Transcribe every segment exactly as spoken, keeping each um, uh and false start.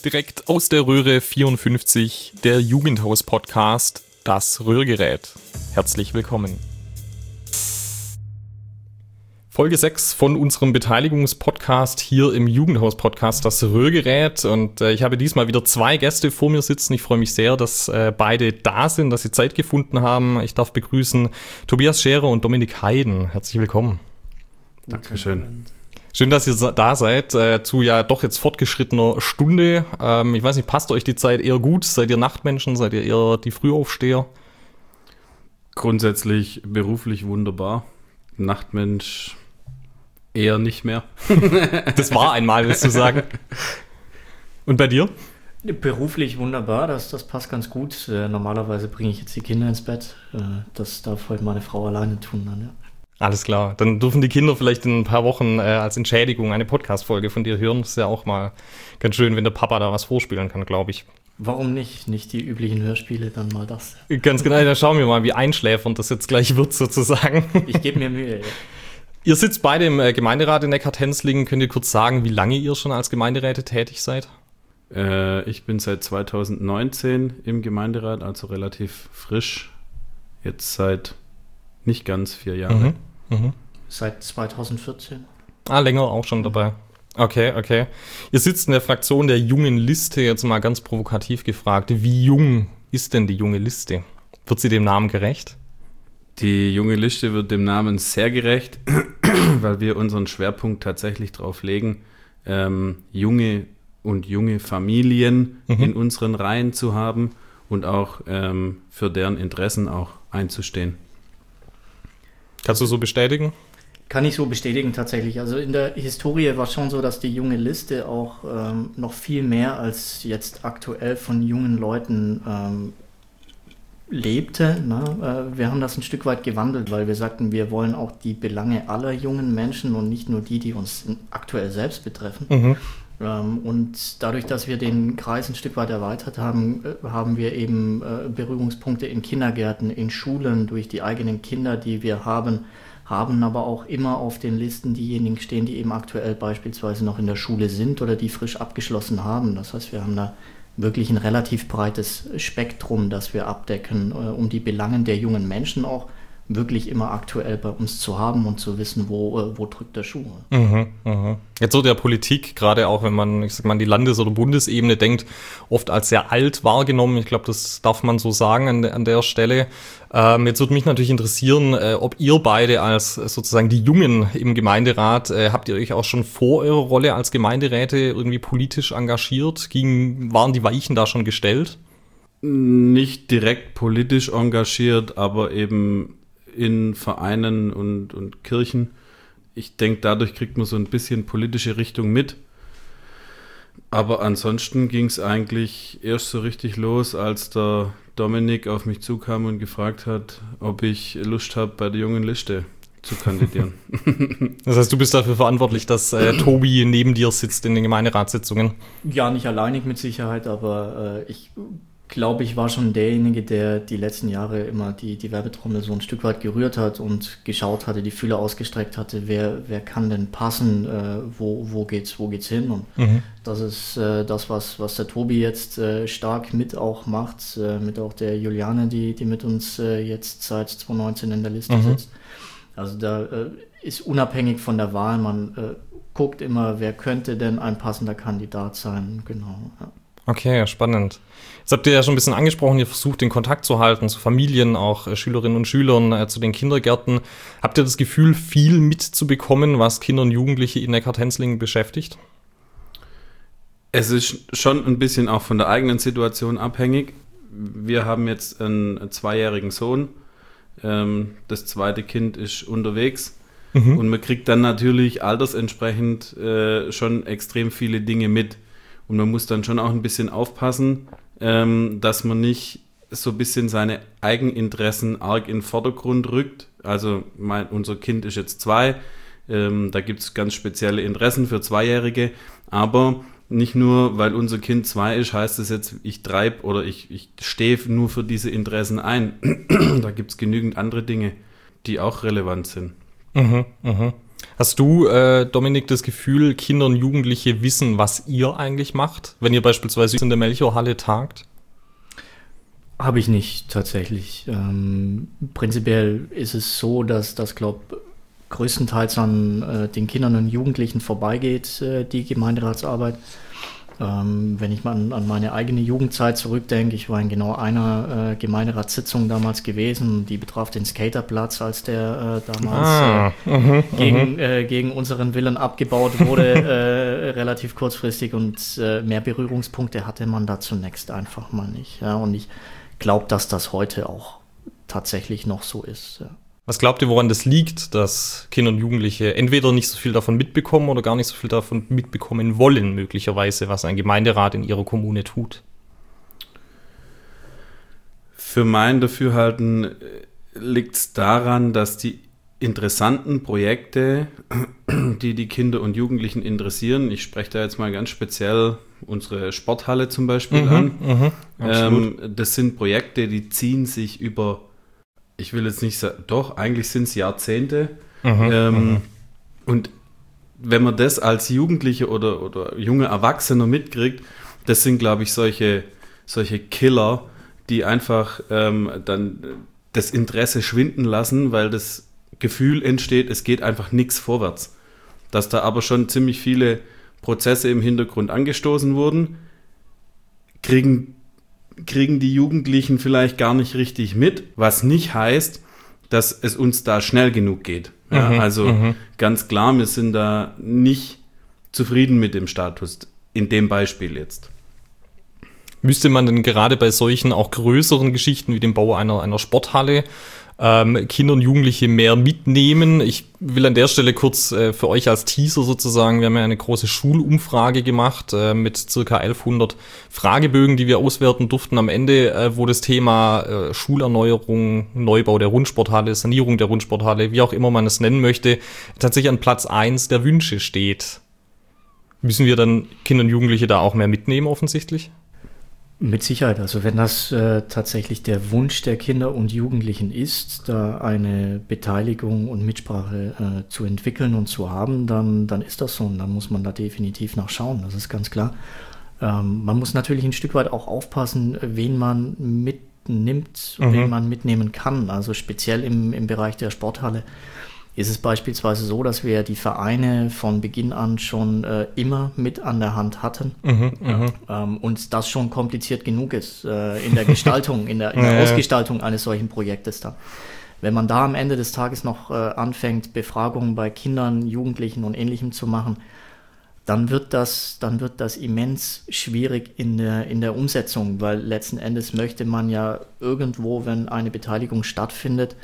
Direkt aus der Röhre vierundfünfzig, der Jugendhaus-Podcast, das Röhrgerät. Herzlich willkommen. Folge sechs von unserem Beteiligungspodcast hier im Jugendhaus-Podcast, das Röhrgerät. Und äh, ich habe diesmal wieder zwei Gäste vor mir sitzen. Ich freue mich sehr, dass äh, beide da sind, dass sie Zeit gefunden haben. Ich darf begrüßen Tobias Scherer und Dominik Heiden. Herzlich willkommen. Dankeschön. Schön, dass ihr da seid, äh, zu ja doch jetzt fortgeschrittener Stunde. Ähm, ich weiß nicht, passt euch die Zeit eher gut? Seid ihr Nachtmenschen? Seid ihr eher die Frühaufsteher? Grundsätzlich beruflich wunderbar. Nachtmensch eher nicht mehr. Das war einmal, willst du sagen. Und bei dir? Beruflich wunderbar, das, das passt ganz gut. Äh, normalerweise bringe ich jetzt die Kinder ins Bett. Äh, das darf heute meine Frau alleine tun dann, ja. Alles klar. Dann dürfen die Kinder vielleicht in ein paar Wochen äh, als Entschädigung eine Podcast-Folge von dir hören. Das ist ja auch mal ganz schön, wenn der Papa da was vorspielen kann, glaube ich. Warum nicht? Nicht die üblichen Hörspiele, dann mal das. Ganz genau, da schauen wir mal, wie einschläfernd das jetzt gleich wird sozusagen. Ich gebe mir Mühe, ja. Ihr sitzt beide im Gemeinderat in Neckartenzlingen. Könnt ihr kurz sagen, wie lange ihr schon als Gemeinderäte tätig seid? Äh, ich bin seit zweitausendneunzehn im Gemeinderat, also relativ frisch. Jetzt seit nicht ganz vier Jahren. Mhm. Mhm. Seit zweitausendvierzehn. Ah, länger auch schon dabei. Okay, okay. Ihr sitzt in der Fraktion der Jungen Liste, jetzt mal ganz provokativ gefragt. Wie jung ist denn die Junge Liste? Wird sie dem Namen gerecht? Die Junge Liste wird dem Namen sehr gerecht, weil wir unseren Schwerpunkt tatsächlich drauf legen, ähm, junge und junge Familien mhm. in unseren Reihen zu haben und auch ähm, für deren Interessen auch einzustehen. Kannst du so bestätigen? Kann ich so bestätigen tatsächlich. Also in der Historie war es schon so, dass die Junge Liste auch ähm, noch viel mehr als jetzt aktuell von jungen Leuten ähm, lebte. Ne? Äh, wir haben das ein Stück weit gewandelt, weil wir sagten, wir wollen auch die Belange aller jungen Menschen und nicht nur die, die uns aktuell selbst betreffen. Mhm. Ähm, und dadurch, dass wir den Kreis ein Stück weit erweitert haben, äh, haben wir eben äh, Berührungspunkte in Kindergärten, in Schulen, durch die eigenen Kinder, die wir haben, haben aber auch immer auf den Listen diejenigen stehen, die eben aktuell beispielsweise noch in der Schule sind oder die frisch abgeschlossen haben. Das heißt, wir haben da wirklich ein relativ breites Spektrum, das wir abdecken, äh, um die Belangen der jungen Menschen auch wirklich immer aktuell bei uns zu haben und zu wissen, wo, wo drückt der Schuh. Mhm, mh. Jetzt so der Politik, gerade auch wenn man, ich sag mal, an die Landes- oder Bundesebene denkt, oft als sehr alt wahrgenommen. Ich glaube, das darf man so sagen an, an der Stelle. Ähm, jetzt würde mich natürlich interessieren, äh, ob ihr beide als äh, sozusagen die Jungen im Gemeinderat, äh, habt ihr euch auch schon vor eurer Rolle als Gemeinderäte irgendwie politisch engagiert? Ging, waren die Weichen da schon gestellt? Nicht direkt politisch engagiert, aber eben in Vereinen und, und Kirchen. Ich denke, dadurch kriegt man so ein bisschen politische Richtung mit. Aber ansonsten ging es eigentlich erst so richtig los, als der Dominik auf mich zukam und gefragt hat, ob ich Lust habe, bei der Jungen Liste zu kandidieren. Das heißt, du bist dafür verantwortlich, dass äh, Tobi neben dir sitzt in den Gemeinderatssitzungen? Ja, nicht alleinig mit Sicherheit, aber äh, ich glaube, ich war schon derjenige, der die letzten Jahre immer die, die Werbetrommel so ein Stück weit gerührt hat und geschaut hatte, die Fühler ausgestreckt hatte, wer, wer kann denn passen, äh, wo, wo geht's, wo geht's hin? Und mhm. das ist äh, das, was, was der Tobi jetzt äh, stark mit auch macht, äh, mit auch der Juliane, die, die mit uns äh, jetzt seit zweitausendneunzehn in der Liste mhm. sitzt. Also da äh, ist unabhängig von der Wahl, man äh, guckt immer, wer könnte denn ein passender Kandidat sein, genau, ja. Okay, spannend. Jetzt habt ihr ja schon ein bisschen angesprochen, ihr versucht den Kontakt zu halten zu Familien, auch äh, Schülerinnen und Schülern, äh, zu den Kindergärten. Habt ihr das Gefühl, viel mitzubekommen, was Kinder und Jugendliche in Neckartenzlingen beschäftigt? Es ist schon ein bisschen auch von der eigenen Situation abhängig. Wir haben jetzt einen zweijährigen Sohn. Ähm, das zweite Kind ist unterwegs. Mhm. Und man kriegt dann natürlich altersentsprechend äh, schon extrem viele Dinge mit. Und man muss dann schon auch ein bisschen aufpassen, ähm, dass man nicht so ein bisschen seine Eigeninteressen arg in den Vordergrund rückt. Also mein, unser Kind ist jetzt zwei, ähm, da gibt es ganz spezielle Interessen für Zweijährige, aber nicht nur, weil unser Kind zwei ist, heißt es jetzt, ich treibe oder ich, ich stehe nur für diese Interessen ein. Da gibt es genügend andere Dinge, die auch relevant sind. Mhm, mhm. Hast du, äh, Dominik, das Gefühl, Kinder und Jugendliche wissen, was ihr eigentlich macht, wenn ihr beispielsweise in der Melchiorhalle tagt? Habe ich nicht tatsächlich. Ähm, prinzipiell ist es so, dass das, glaube ich, größtenteils an äh, den Kindern und Jugendlichen vorbeigeht, äh, die Gemeinderatsarbeit. Ähm, wenn ich mal an, an meine eigene Jugendzeit zurückdenke, ich war in genau einer äh, Gemeinderatssitzung damals gewesen, die betraf den Skaterplatz, als der äh, damals Ah, äh, mhm, gegen, äh, gegen unseren Willen abgebaut wurde, äh, relativ kurzfristig, und äh, mehr Berührungspunkte hatte man da zunächst einfach mal nicht. Ja, und ich glaube, dass das heute auch tatsächlich noch so ist. Ja. Was glaubt ihr, woran das liegt, dass Kinder und Jugendliche entweder nicht so viel davon mitbekommen oder gar nicht so viel davon mitbekommen wollen, möglicherweise, was ein Gemeinderat in ihrer Kommune tut? Für mein Dafürhalten liegt es daran, dass die interessanten Projekte, die die Kinder und Jugendlichen interessieren, ich spreche da jetzt mal ganz speziell unsere Sporthalle zum Beispiel Mhm, an, mhm, ähm, das sind Projekte, die ziehen sich über, ich will jetzt nicht sagen, doch, eigentlich sind es Jahrzehnte. Mhm, ähm, mhm. Und wenn man das als Jugendliche oder, oder junge Erwachsene mitkriegt, das sind, glaube ich, solche, solche Killer, die einfach ähm, dann das Interesse schwinden lassen, weil das Gefühl entsteht, es geht einfach nichts vorwärts. Dass da aber schon ziemlich viele Prozesse im Hintergrund angestoßen wurden, kriegen kriegen die Jugendlichen vielleicht gar nicht richtig mit, was nicht heißt, dass es uns da schnell genug geht. Ja, Mhm, also mhm. ganz klar, wir sind da nicht zufrieden mit dem Status, in dem Beispiel jetzt. Müsste man denn gerade bei solchen auch größeren Geschichten wie dem Bau einer, einer Sporthalle ähm, Kinder und Jugendliche mehr mitnehmen? Ich will an der Stelle kurz äh, für euch als Teaser sozusagen, wir haben ja eine große Schulumfrage gemacht äh, mit circa elfhundert Fragebögen, die wir auswerten durften am Ende, äh, wo das Thema äh, Schulerneuerung, Neubau der Rundsporthalle, Sanierung der Rundsporthalle, wie auch immer man es nennen möchte, tatsächlich an Platz eins der Wünsche steht. Müssen wir dann Kinder und Jugendliche da auch mehr mitnehmen offensichtlich? Mit Sicherheit. Also wenn das äh, tatsächlich der Wunsch der Kinder und Jugendlichen ist, da eine Beteiligung und Mitsprache äh, zu entwickeln und zu haben, dann, dann ist das so. Und dann muss man da definitiv nachschauen. Das ist ganz klar. Ähm, man muss natürlich ein Stück weit auch aufpassen, wen man mitnimmt und Mhm. wen man mitnehmen kann. Also speziell im, im Bereich der Sporthalle ist es beispielsweise so, dass wir die Vereine von Beginn an schon äh, immer mit an der Hand hatten. Mhm, mhm. Ähm, und das schon kompliziert genug ist äh, in der Gestaltung, in der, in der Ja, ja. Ausgestaltung eines solchen Projektes dann. Wenn man da am Ende des Tages noch äh, anfängt, Befragungen bei Kindern, Jugendlichen und Ähnlichem zu machen, dann wird das, dann wird das immens schwierig in der, in der Umsetzung, weil letzten Endes möchte man ja irgendwo, wenn eine Beteiligung stattfindet,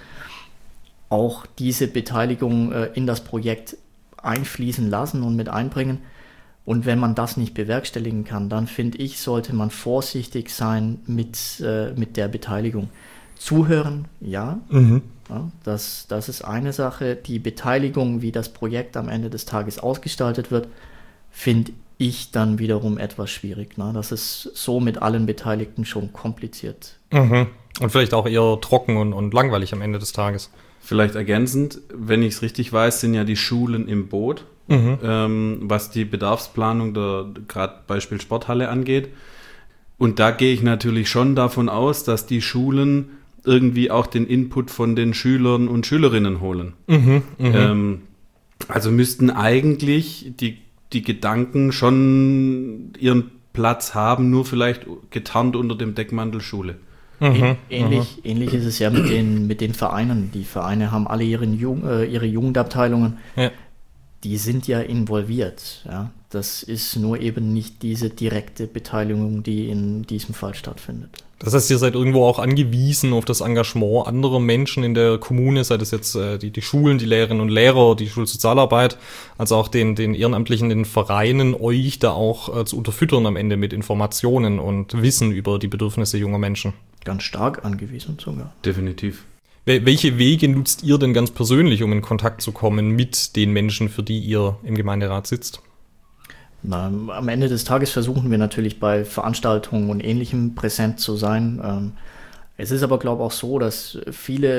auch diese Beteiligung äh, in das Projekt einfließen lassen und mit einbringen. Und wenn man das nicht bewerkstelligen kann, dann finde ich, sollte man vorsichtig sein mit, äh, mit der Beteiligung. Zuhören, ja, Mhm. ja das, das ist eine Sache. Die Beteiligung, wie das Projekt am Ende des Tages ausgestaltet wird, finde ich dann wiederum etwas schwierig. Ne? Das ist so mit allen Beteiligten schon kompliziert. Mhm. Und vielleicht auch eher trocken und, und langweilig am Ende des Tages. Vielleicht ergänzend, wenn ich es richtig weiß, sind ja die Schulen im Boot, Mhm. ähm, was die Bedarfsplanung der gerade Beispiel Sporthalle angeht. Und da gehe ich natürlich schon davon aus, dass die Schulen irgendwie auch den Input von den Schülern und Schülerinnen holen. Mhm. Mhm. Ähm, also müssten eigentlich die, die Gedanken schon ihren Platz haben, nur vielleicht getarnt unter dem Deckmantel Schule. Mhm. Ähnlich, ähnlich ist es ja mit den, mit den Vereinen. Die Vereine haben alle ihre, Jugend, äh, ihre Jugendabteilungen. Ja. Die sind ja involviert. Ja? Das ist nur eben nicht diese direkte Beteiligung, die in diesem Fall stattfindet. Das heißt, ihr seid irgendwo auch angewiesen auf das Engagement anderer Menschen in der Kommune, sei das jetzt äh, die, die Schulen, die Lehrerinnen und Lehrer, die Schulsozialarbeit, also auch den, den Ehrenamtlichen, den Vereinen, euch da auch äh, zu unterfüttern am Ende mit Informationen und Wissen über die Bedürfnisse junger Menschen. Ganz stark angewiesen sogar. Definitiv. Wel- Welche Wege nutzt ihr denn ganz persönlich, um in Kontakt zu kommen mit den Menschen, für die ihr im Gemeinderat sitzt? Na, am Ende des Tages versuchen wir natürlich bei Veranstaltungen und Ähnlichem präsent zu sein. Ähm, es ist aber, glaube ich, auch so, dass viele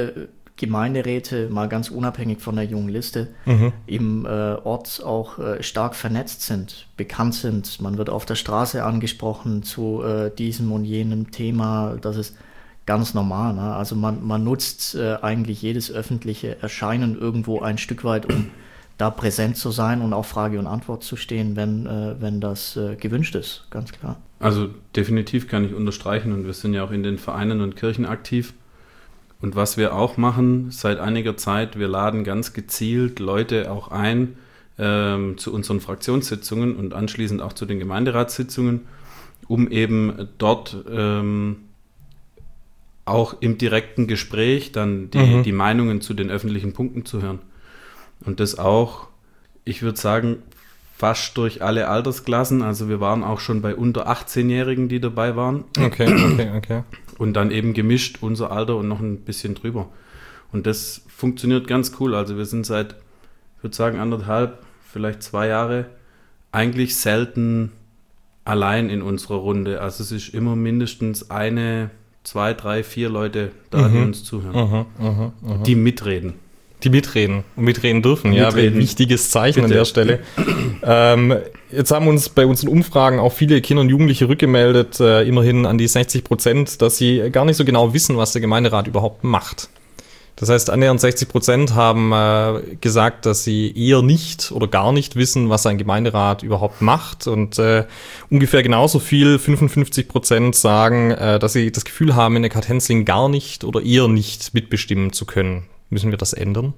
Gemeinderäte, mal ganz unabhängig von der jungen Liste, Mhm. im äh, Ort auch äh, stark vernetzt sind, bekannt sind. Man wird auf der Straße angesprochen zu äh, diesem und jenem Thema. Das ist ganz normal. Ne? Also man, man nutzt äh, eigentlich jedes öffentliche Erscheinen irgendwo ein Stück weit, um da präsent zu sein und auch Frage und Antwort zu stehen, wenn, äh, wenn das äh, gewünscht ist, ganz klar. Also definitiv kann ich unterstreichen und wir sind ja auch in den Vereinen und Kirchen aktiv. Und was wir auch machen seit einiger Zeit, wir laden ganz gezielt Leute auch ein ähm, zu unseren Fraktionssitzungen und anschließend auch zu den Gemeinderatssitzungen, um eben dort ähm, auch im direkten Gespräch dann die, Mhm. die Meinungen zu den öffentlichen Punkten zu hören. Und das auch, ich würde sagen, fast durch alle Altersklassen. Also wir waren auch schon bei unter achtzehnjährigen, die dabei waren. Okay, okay, okay. Und dann eben gemischt unser Alter und noch ein bisschen drüber. Und das funktioniert ganz cool. Also wir sind seit, ich würde sagen, anderthalb, vielleicht zwei Jahre eigentlich selten allein in unserer Runde. Also es ist immer mindestens eine, zwei, drei, vier Leute da, die Mhm. uns zuhören. Mhm, mhm, mhm. Die mitreden. Die mitreden und mitreden dürfen, ja, Mitreden. wichtiges Zeichen Bitte. an der Stelle. ähm, jetzt haben uns bei unseren Umfragen auch viele Kinder und Jugendliche rückgemeldet, äh, immerhin an die sechzig Prozent, dass sie gar nicht so genau wissen, was der Gemeinderat überhaupt macht. Das heißt, annähernd sechzig Prozent haben äh, gesagt, dass sie eher nicht oder gar nicht wissen, was ein Gemeinderat überhaupt macht. Und äh, ungefähr genauso viel, fünfundfünfzig Prozent sagen, äh, dass sie das Gefühl haben, in der Stadt Henzlingen gar nicht oder eher nicht mitbestimmen zu können. Müssen wir das ändern?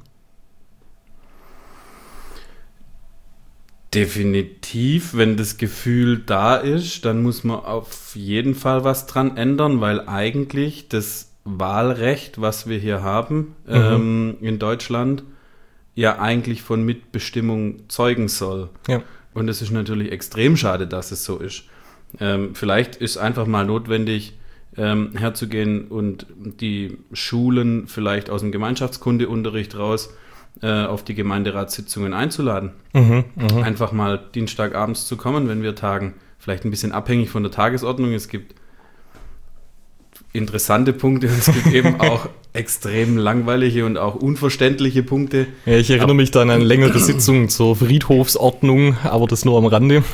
Definitiv, wenn das Gefühl da ist, dann muss man auf jeden Fall was dran ändern, weil eigentlich das Wahlrecht, was wir hier haben Mhm. ähm, in Deutschland, ja eigentlich von Mitbestimmung zeugen soll. Ja. Und es ist natürlich extrem schade, dass es so ist. Ähm, vielleicht ist einfach mal notwendig, ähm, herzugehen und die Schulen vielleicht aus dem Gemeinschaftskundeunterricht raus äh, auf die Gemeinderatssitzungen einzuladen. Mhm, mh. Einfach mal Dienstagabends zu kommen, wenn wir tagen. Vielleicht ein bisschen abhängig von der Tagesordnung. Es gibt interessante Punkte und es gibt eben auch extrem langweilige und auch unverständliche Punkte. Ja, ich erinnere mich dann an längere Sitzungen zur Friedhofsordnung, aber das nur am Rande.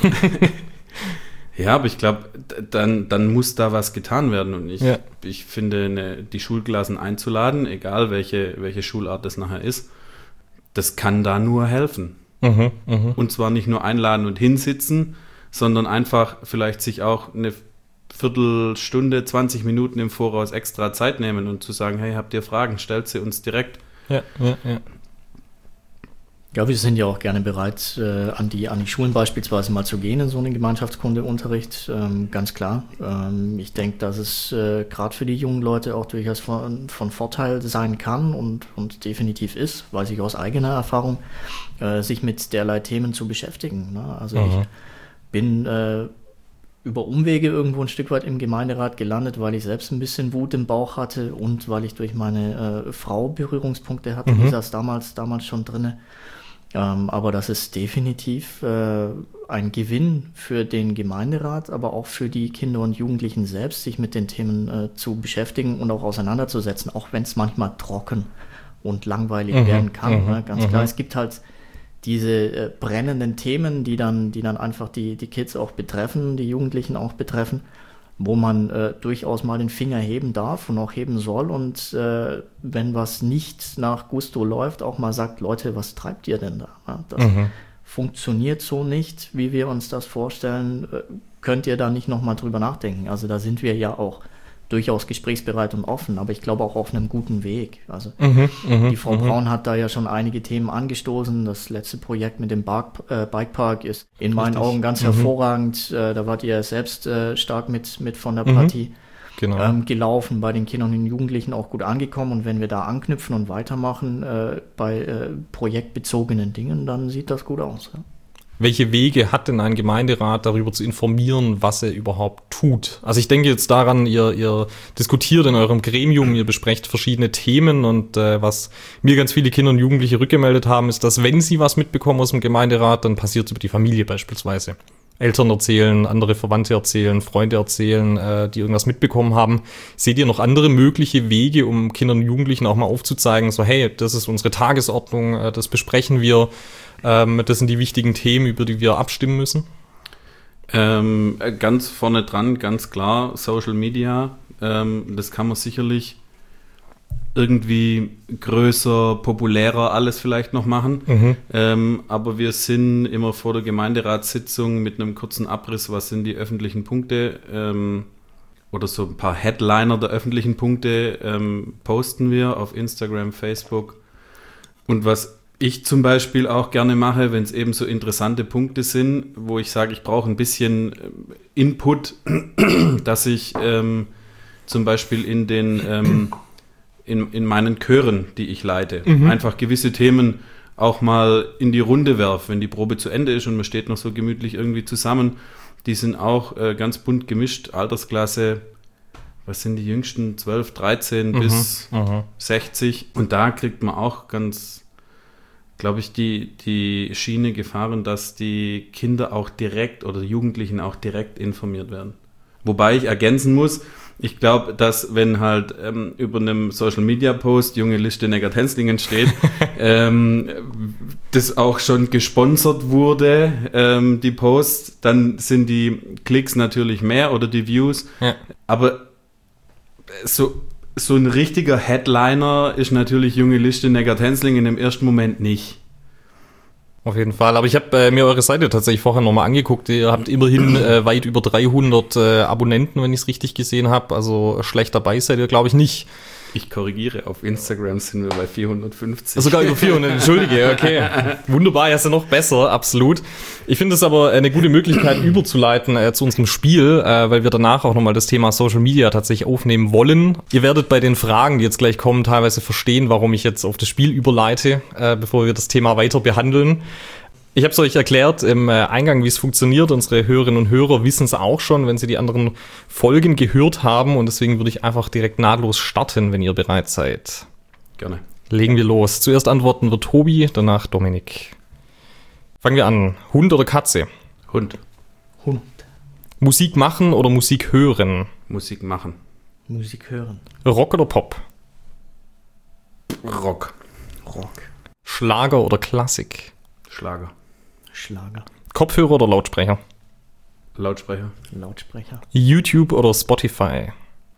Ja, aber ich glaube, dann, dann muss da was getan werden. Und ich, Ja. ich finde, eine, die Schulklassen einzuladen, egal welche, welche Schulart das nachher ist, das kann da nur helfen. Mhm, mh. Und zwar nicht nur einladen und hinsitzen, sondern einfach vielleicht sich auch eine Viertelstunde, zwanzig Minuten im Voraus extra Zeit nehmen und zu sagen, hey, habt ihr Fragen, stellt sie uns direkt. Ja, ja, ja. Ja, wir sind ja auch gerne bereit, äh, an, die, an die Schulen beispielsweise mal zu gehen in so einen Gemeinschaftskundeunterricht, ähm, ganz klar. Ähm, ich denke, dass es äh, gerade für die jungen Leute auch durchaus von, von Vorteil sein kann und, und definitiv ist, weiß ich aus eigener Erfahrung, äh, sich mit derlei Themen zu beschäftigen. Ne? Also Mhm. ich bin äh, über Umwege irgendwo ein Stück weit im Gemeinderat gelandet, weil ich selbst ein bisschen Wut im Bauch hatte und weil ich durch meine äh, Frau Berührungspunkte hatte, Mhm. die saß damals, damals schon drinne. Ähm, aber das ist definitiv äh, ein Gewinn für den Gemeinderat, aber auch für die Kinder und Jugendlichen selbst, sich mit den Themen äh, zu beschäftigen und auch auseinanderzusetzen, auch wenn es manchmal trocken und langweilig Mhm, werden kann. mhm, Ne? Ganz mhm. klar, es gibt halt diese äh, brennenden Themen, die dann, die dann einfach die, die Kids auch betreffen, die Jugendlichen auch betreffen, wo man äh, durchaus mal den Finger heben darf und auch heben soll und äh, wenn was nicht nach Gusto läuft, auch mal sagt, Leute, was treibt ihr denn da? Ja, das Mhm. funktioniert so nicht, wie wir uns das vorstellen. Äh, könnt ihr da nicht nochmal drüber nachdenken? Also da sind wir ja auch durchaus gesprächsbereit und offen, aber ich glaube auch auf einem guten Weg. Also Mhm, mh, die Frau mh. Braun hat da ja schon einige Themen angestoßen. Das letzte Projekt mit dem Bark, äh, Bikepark ist in meinen Richtig. Augen ganz Mhm. hervorragend. Äh, da wart ihr ja selbst äh, stark mit, mit von der Mhm. Partie Genau. ähm, gelaufen, bei den Kindern und den Jugendlichen auch gut angekommen. Und wenn wir da anknüpfen und weitermachen äh, bei äh, projektbezogenen Dingen, dann sieht das gut aus. Ja. Welche Wege hat denn ein Gemeinderat, darüber zu informieren, was er überhaupt tut? Also ich denke jetzt daran, ihr, ihr diskutiert in eurem Gremium, ihr besprecht verschiedene Themen und äh, was mir ganz viele Kinder und Jugendliche rückgemeldet haben, ist, dass wenn sie was mitbekommen aus dem Gemeinderat, dann passiert es über die Familie beispielsweise. Eltern erzählen, andere Verwandte erzählen, Freunde erzählen, äh, die irgendwas mitbekommen haben. Seht ihr noch andere mögliche Wege, um Kindern und Jugendlichen auch mal aufzuzeigen, so hey, das ist unsere Tagesordnung, äh, das besprechen wir, ähm, das sind die wichtigen Themen, über die wir abstimmen müssen? Ähm, ganz vorne dran, ganz klar, Social Media, ähm, das kann man sicherlich irgendwie größer, populärer alles vielleicht noch machen. Mhm. Ähm, aber wir sind immer vor der Gemeinderatssitzung mit einem kurzen Abriss, was sind die öffentlichen Punkte ähm, oder so ein paar Headliner der öffentlichen Punkte ähm, posten wir auf Instagram, Facebook. Und was ich zum Beispiel auch gerne mache, wenn es eben so interessante Punkte sind, wo ich sage, ich brauche ein bisschen Input, dass ich ähm, zum Beispiel in den ähm, In, in meinen Chören, die ich leite, mhm. einfach gewisse Themen auch mal in die Runde werfe, wenn die Probe zu Ende ist und man steht noch so gemütlich irgendwie zusammen. Die sind auch äh, ganz bunt gemischt, Altersklasse, was sind die jüngsten, zwölf, dreizehn mhm. bis mhm. sechzig. Und da kriegt man auch ganz, glaube ich, die, die Schiene gefahren, dass die Kinder auch direkt oder Jugendlichen auch direkt informiert werden. Wobei ich ergänzen muss, ich glaube, dass wenn halt ähm, über einem Social-Media-Post junge Liste Neckar-Tenzlingen steht, ähm, das auch schon gesponsert wurde, ähm, die Posts, dann sind die Klicks natürlich mehr oder die Views. Ja. Aber so, so ein richtiger Headliner ist natürlich junge Liste Neckar-Tenzlingen im ersten Moment nicht. Auf jeden Fall. Aber ich habe äh, mir eure Seite tatsächlich vorher nochmal angeguckt. Ihr habt immerhin äh, weit über dreihundert äh, Abonnenten, wenn ich es richtig gesehen habe. Also schlecht dabei seid ihr, glaube ich, nicht. Ich korrigiere, auf Instagram sind wir bei vierhundertfünfzig. Sogar über vierhundert, entschuldige, okay. Wunderbar, ja, ist ja noch besser, absolut. Ich finde es aber eine gute Möglichkeit, überzuleiten äh, zu unserem Spiel, äh, weil wir danach auch nochmal das Thema Social Media tatsächlich aufnehmen wollen. Ihr werdet bei den Fragen, die jetzt gleich kommen, teilweise verstehen, warum ich jetzt auf das Spiel überleite, äh, bevor wir das Thema weiter behandeln. Ich habe es euch erklärt im äh, Eingang, wie es funktioniert. Unsere Hörerinnen und Hörer wissen es auch schon, wenn sie die anderen Folgen gehört haben. Und deswegen würde ich einfach direkt nahtlos starten, wenn ihr bereit seid. Gerne. Legen wir los. Zuerst antworten wird Tobi, danach Dominik. Fangen wir an. Hund oder Katze? Hund. Hund. Musik machen oder Musik hören? Musik machen. Musik hören. Rock oder Pop? Rock. Rock. Schlager oder Klassik? Schlager. Schlager. Kopfhörer oder Lautsprecher? Lautsprecher. Lautsprecher. YouTube oder Spotify?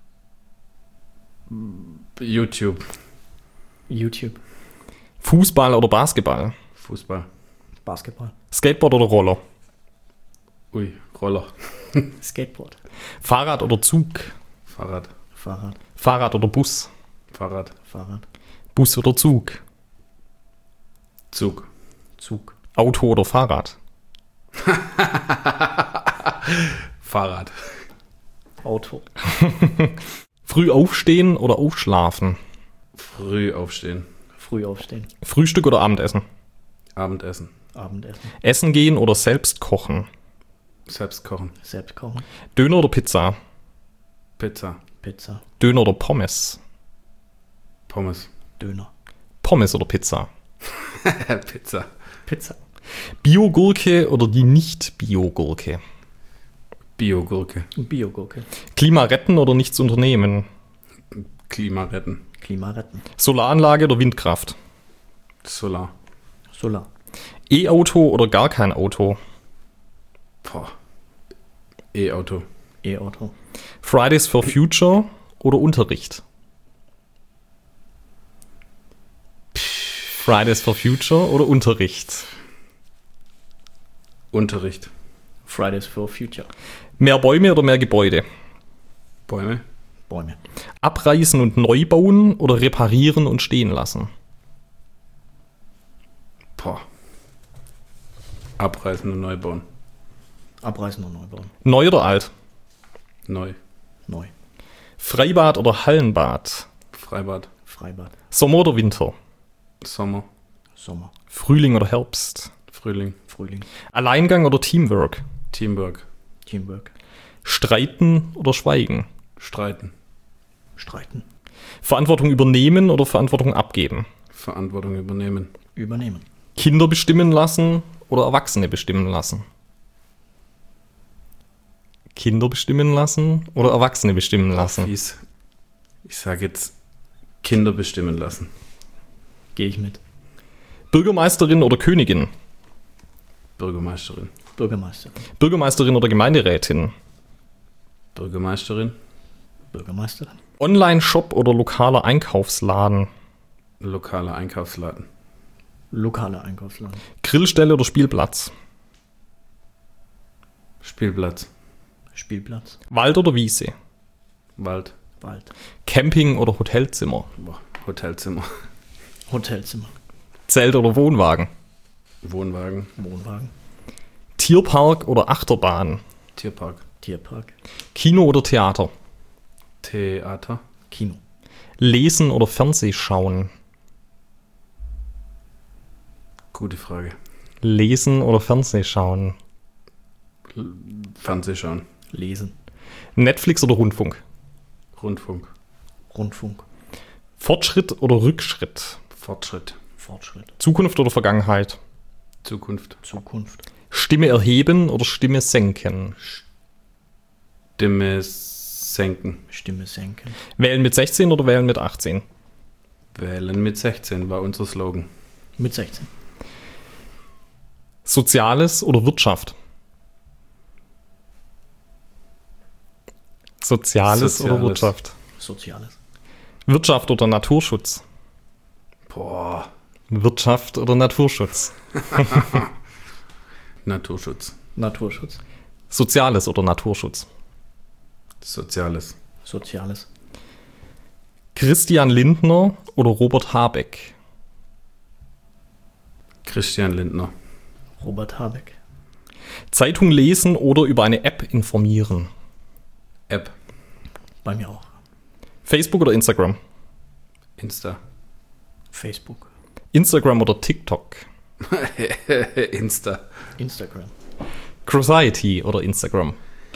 YouTube. YouTube. Fußball oder Basketball? Fußball. Basketball. Skateboard oder Roller? Ui, Roller. Skateboard. Fahrrad oder Zug? Fahrrad. Fahrrad. Fahrrad oder Bus? Fahrrad. Fahrrad. Bus oder Zug? Zug. Zug. Auto oder Fahrrad? Fahrrad. Auto. Früh aufstehen oder aufschlafen? Früh aufstehen. Früh aufstehen. Frühstück oder Abendessen? Abendessen. Abendessen. Essen gehen oder selbst kochen? Selbst kochen. Selbst kochen. Döner oder Pizza? Pizza. Pizza. Döner oder Pommes? Pommes. Döner. Pommes oder Pizza? Pizza. Pizza. Biogurke oder die Nicht-Biogurke? Biogurke. Biogurke. Klima retten oder nichts unternehmen? Klima retten. Klima retten. Solaranlage oder Windkraft? Solar. Solar. E-Auto oder gar kein Auto? Boah. E-Auto. E-Auto. Fridays for Future oder Unterricht? Fridays for Future oder Unterricht? Unterricht. Fridays for Future. Mehr Bäume oder mehr Gebäude? Bäume. Bäume. Abreißen und neu bauen oder reparieren und stehen lassen? Boah. Abreißen und neu bauen. Abreißen und neu bauen. Neu oder alt? Neu. Neu. Freibad oder Hallenbad? Freibad. Freibad. Sommer oder Winter? Sommer. Sommer. Frühling oder Herbst? Frühling. Frühling. Alleingang oder Teamwork? Teamwork. Teamwork. Streiten oder schweigen? Streiten. Streiten. Verantwortung übernehmen oder Verantwortung abgeben? Verantwortung übernehmen. Übernehmen. Kinder bestimmen lassen oder Erwachsene bestimmen lassen? Kinder bestimmen lassen oder Erwachsene bestimmen lassen? Fies. Ich sage jetzt Kinder bestimmen lassen. Gehe ich mit. Bürgermeisterin oder Königin? Bürgermeisterin. Bürgermeisterin. Bürgermeisterin oder Gemeinderätin? Bürgermeisterin. Bürgermeisterin. Online-Shop oder lokaler Einkaufsladen? Lokaler Einkaufsladen. Lokaler Einkaufsladen. Grillstelle oder Spielplatz? Spielplatz. Spielplatz. Wald oder Wiese? Wald. Wald. Camping oder Hotelzimmer? Boah, Hotelzimmer. Hotelzimmer. Zelt oder Wohnwagen? Wohnwagen. Wohnwagen. Tierpark oder Achterbahn? Tierpark. Tierpark. Kino oder Theater? Theater. Kino. Lesen oder Fernsehschauen? Gute Frage. Lesen oder Fernsehschauen? Fernsehschauen. Lesen. Netflix oder Rundfunk? Rundfunk. Rundfunk. Fortschritt oder Rückschritt? Fortschritt. Fortschritt. Zukunft oder Vergangenheit? Zukunft. Zukunft. Stimme erheben oder Stimme senken? Stimme senken. Stimme senken. Wählen mit sechzehn oder wählen mit achtzehn? Wählen mit sechzehn war unser Slogan. Mit sechzehn. Soziales oder Wirtschaft? Soziales, Soziales. oder Wirtschaft? Soziales. Wirtschaft oder Naturschutz? Boah. Wirtschaft oder Naturschutz? Naturschutz. Naturschutz. Soziales oder Naturschutz? Soziales. Soziales. Christian Lindner oder Robert Habeck? Christian Lindner. Robert Habeck. Zeitung lesen oder über eine App informieren? App. Bei mir auch. Facebook oder Instagram? Insta. Facebook. Instagram oder TikTok? Insta. Instagram. Crociety oder Instagram?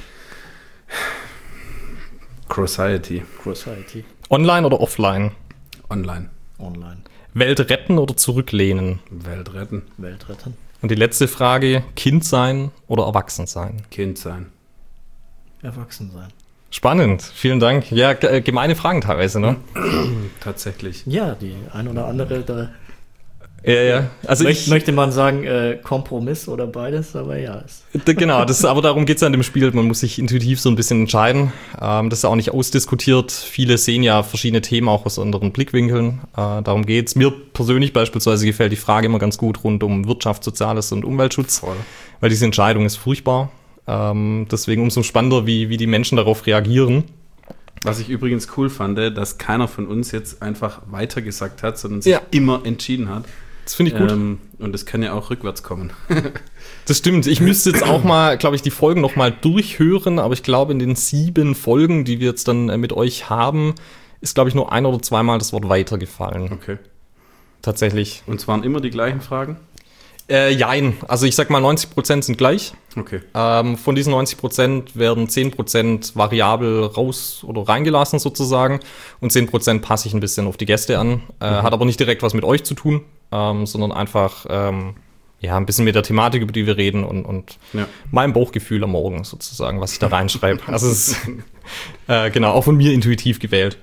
Crociety. Crociety. Online oder offline? Online. Online. Welt retten oder zurücklehnen? Welt retten. Welt retten. Und die letzte Frage, Kind sein oder erwachsen sein? Kind sein. Erwachsen sein. Spannend, vielen Dank. Ja, ge- gemeine Fragen teilweise, ne? Tatsächlich. Ja, die ein oder andere, da Ja, ja. Also möcht, ich, möchte man sagen, äh, Kompromiss oder beides, aber ja. Es d- genau, das, aber darum geht es ja in dem Spiel. Man muss sich intuitiv so ein bisschen entscheiden. Ähm, das ist auch nicht ausdiskutiert. Viele sehen ja verschiedene Themen auch aus anderen Blickwinkeln. Äh, darum geht's. Mir persönlich beispielsweise gefällt die Frage immer ganz gut rund um Wirtschaft, Soziales und Umweltschutz, Voll. weil diese Entscheidung ist furchtbar. Ähm, deswegen umso spannender, wie, wie die Menschen darauf reagieren. Was ich übrigens cool fand, dass keiner von uns jetzt einfach weitergesagt hat, sondern sich Ja. immer entschieden hat. Das finde ich gut. Ähm, und das kann ja auch rückwärts kommen. Das stimmt. Ich müsste jetzt auch mal, glaube ich, die Folgen noch mal durchhören, aber ich glaube, in den sieben Folgen, die wir jetzt dann äh, mit euch haben, ist, glaube ich, nur ein oder zweimal das Wort weiter gefallen. Okay. Tatsächlich. Und es waren immer die gleichen Fragen? Äh, jein. Also ich sag mal, neunzig Prozent sind gleich. Okay. Ähm, von diesen neunzig Prozent werden zehn Prozent variabel raus oder reingelassen sozusagen und zehn Prozent passe ich ein bisschen auf die Gäste an. Äh, Mhm. Hat aber nicht direkt was mit euch zu tun, ähm, sondern einfach ähm, ja, ein bisschen mit der Thematik, über die wir reden und, und Ja. meinem Bauchgefühl am Morgen sozusagen, was ich da reinschreibe. Also es ist äh, genau auch von mir intuitiv gewählt.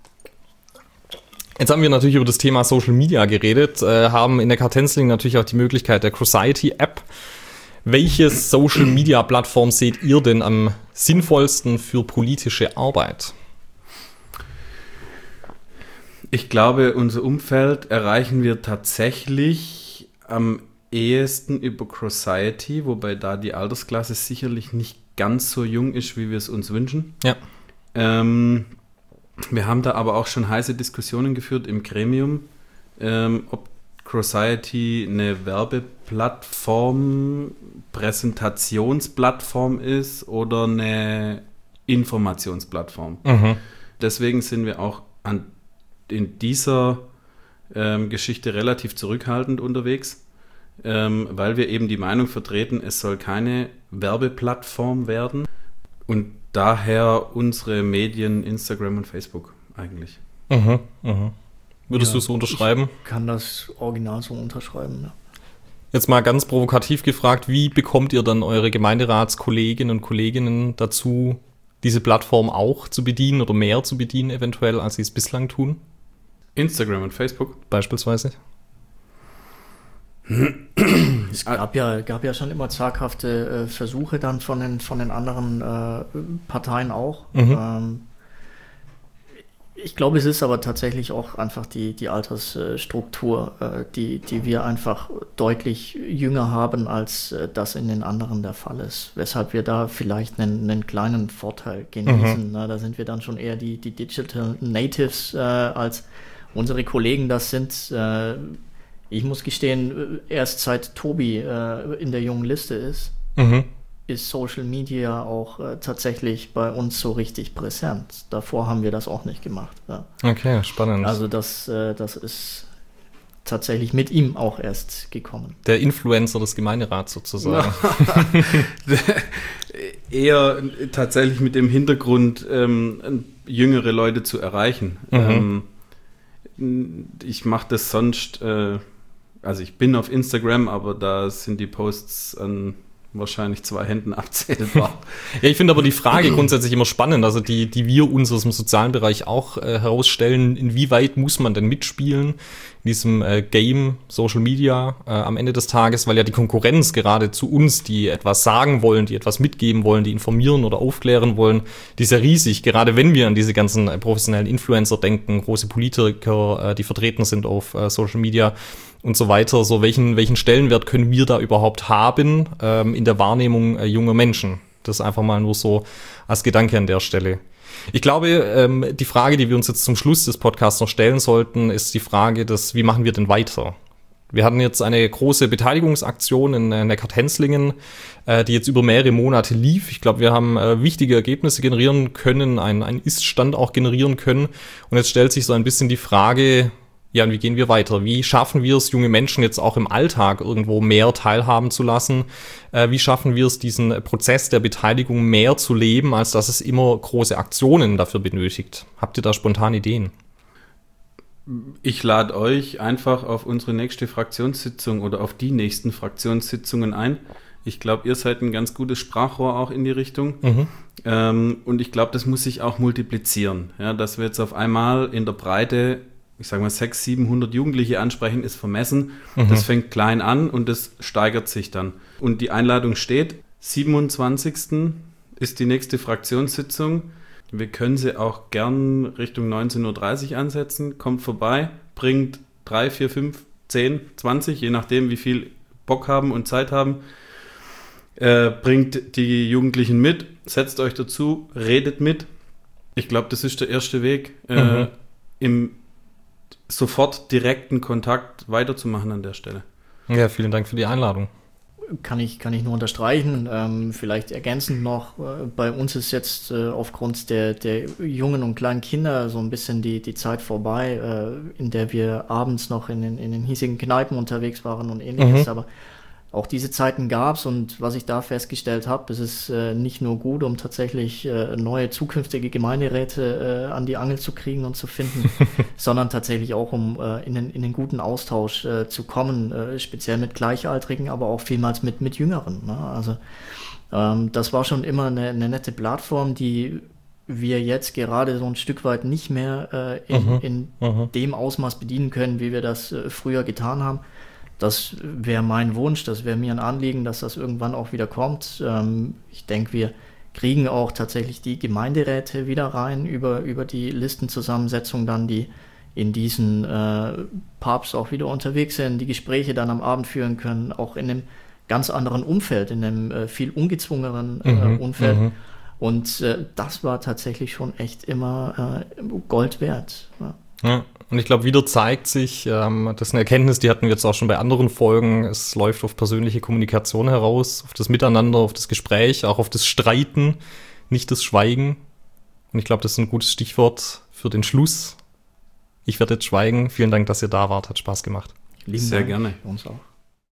Jetzt haben wir natürlich über das Thema Social Media geredet, äh, haben in der Kartensling natürlich auch die Möglichkeit der Crociety App. Welche Social Media Plattform seht ihr denn am sinnvollsten für politische Arbeit? Ich glaube, unser Umfeld erreichen wir tatsächlich am ehesten über Crociety, wobei da die Altersklasse sicherlich nicht ganz so jung ist, wie wir es uns wünschen. Ja. Ähm, wir haben da aber auch schon heiße Diskussionen geführt im Gremium, ähm, ob Crociety eine Werbeplattform, Präsentationsplattform ist oder eine Informationsplattform. Mhm. Deswegen sind wir auch an, in dieser ähm, Geschichte relativ zurückhaltend unterwegs, ähm, weil wir eben die Meinung vertreten, es soll keine Werbeplattform werden und daher unsere Medien Instagram und Facebook eigentlich. Mhm. Mhm. Würdest Ja, du es so unterschreiben? kann das Original so unterschreiben. Ja. Jetzt mal ganz provokativ gefragt, wie bekommt ihr dann eure Gemeinderatskolleginnen und Kolleginnen dazu, diese Plattform auch zu bedienen oder mehr zu bedienen eventuell, als sie es bislang tun? Instagram und Facebook beispielsweise? Es gab ja, gab ja schon immer zaghafte äh, Versuche dann von den, von den anderen äh, Parteien auch. Mhm. Ähm, ich glaube, es ist aber tatsächlich auch einfach die, die Altersstruktur, äh, die, die wir einfach deutlich jünger haben, als äh, das in den anderen der Fall ist. Weshalb wir da vielleicht einen, einen kleinen Vorteil genießen. Mhm. Na, da sind wir dann schon eher die, die Digital Natives äh, als unsere Kollegen das sind. Äh, ich muss gestehen, erst seit Tobi äh, in der jungen Liste ist, mhm. ist Social Media auch äh, tatsächlich bei uns so richtig präsent. Davor haben wir das auch nicht gemacht. Ja. Okay, spannend. Also das, äh, das ist tatsächlich mit ihm auch erst gekommen. Der Influencer des Gemeinderats sozusagen. Eher tatsächlich mit dem Hintergrund, ähm, jüngere Leute zu erreichen. Mhm. Ähm, ich mache das sonst... Äh, Also ich bin auf Instagram, aber da sind die Posts an wahrscheinlich zwei Händen abzählbar. Ja, ich finde aber die Frage grundsätzlich immer spannend, also die, die wir uns aus dem sozialen Bereich auch äh, herausstellen, inwieweit muss man denn mitspielen in diesem äh, Game Social Media äh, am Ende des Tages, weil ja die Konkurrenz gerade zu uns, die etwas sagen wollen, die etwas mitgeben wollen, die informieren oder aufklären wollen, die ist ja riesig, gerade wenn wir an diese ganzen äh, professionellen Influencer denken, große Politiker, äh, die vertreten sind auf äh, Social Media und so weiter. So welchen, welchen Stellenwert können wir da überhaupt haben ähm, in der Wahrnehmung äh, junger Menschen? Das einfach mal nur so als Gedanke an der Stelle. Ich glaube, ähm, die Frage, die wir uns jetzt zum Schluss des Podcasts noch stellen sollten, ist die Frage des, wie machen wir denn weiter? Wir hatten jetzt eine große Beteiligungsaktion in äh, Neckar-Tenzlingen, äh, die jetzt über mehrere Monate lief. Ich glaube, wir haben äh, wichtige Ergebnisse generieren können, einen, einen Ist-Stand auch generieren können. Und jetzt stellt sich so ein bisschen die Frage, ja, und wie gehen wir weiter? Wie schaffen wir es, junge Menschen jetzt auch im Alltag irgendwo mehr teilhaben zu lassen? Äh, wie schaffen wir es, diesen Prozess der Beteiligung mehr zu leben, als dass es immer große Aktionen dafür benötigt? Habt ihr da spontan Ideen? Ich lade euch einfach auf unsere nächste Fraktionssitzung oder auf die nächsten Fraktionssitzungen ein. Ich glaube, ihr seid ein ganz gutes Sprachrohr auch in die Richtung. Mhm. Ähm, und ich glaube, das muss sich auch multiplizieren. Ja, dass wir jetzt auf einmal in der Breite, ich sage mal, sechshundert, siebenhundert Jugendliche ansprechen, ist vermessen. Mhm. Das fängt klein an und das steigert sich dann. Und die Einladung steht, siebenundzwanzigsten ist die nächste Fraktionssitzung. Wir können sie auch gern Richtung neunzehn Uhr dreißig ansetzen. Kommt vorbei, bringt drei, vier, fünf, zehn, zwanzig, je nachdem, wie viel Bock haben und Zeit haben. Äh, bringt die Jugendlichen mit, setzt euch dazu, redet mit. Ich glaube, das ist der erste Weg, äh, mhm. im sofort direkten Kontakt weiterzumachen an der Stelle. Ja, vielen Dank für die Einladung. Kann ich, kann ich nur unterstreichen. Ähm, vielleicht ergänzend noch, äh, bei uns ist jetzt äh, aufgrund der, der jungen und kleinen Kinder so ein bisschen die, die Zeit vorbei, äh, in der wir abends noch in den, in den hiesigen Kneipen unterwegs waren und ähnliches, mhm. aber auch diese Zeiten gab's und was ich da festgestellt habe, es ist äh, nicht nur gut, um tatsächlich äh, neue zukünftige Gemeinderäte äh, an die Angel zu kriegen und zu finden, sondern tatsächlich auch, um äh, in, den, in den guten Austausch äh, zu kommen, äh, speziell mit Gleichaltrigen, aber auch vielmals mit, mit Jüngeren. Ne? Also ähm, das war schon immer eine, eine nette Plattform, die wir jetzt gerade so ein Stück weit nicht mehr äh, in, mhm. in mhm. dem Ausmaß bedienen können, wie wir das äh, früher getan haben. Das wäre mein Wunsch, das wäre mir ein Anliegen, dass das irgendwann auch wieder kommt. Ähm, ich denke, wir kriegen auch tatsächlich die Gemeinderäte wieder rein über, über die Listenzusammensetzung dann, die in diesen äh, Pubs auch wieder unterwegs sind, die Gespräche dann am Abend führen können, auch in einem ganz anderen Umfeld, in einem äh, viel ungezwungeneren äh, mhm, Umfeld. Mhm. Und äh, das war tatsächlich schon echt immer äh, Gold wert. Ja. Ja, und ich glaube, wieder zeigt sich, ähm, das ist eine Erkenntnis, die hatten wir jetzt auch schon bei anderen Folgen, es läuft auf persönliche Kommunikation heraus, auf das Miteinander, auf das Gespräch, auch auf das Streiten, nicht das Schweigen. Und ich glaube, das ist ein gutes Stichwort für den Schluss. Ich werde jetzt schweigen. Vielen Dank, dass ihr da wart, hat Spaß gemacht. Lieben Sehr Dank. gerne. Uns auch.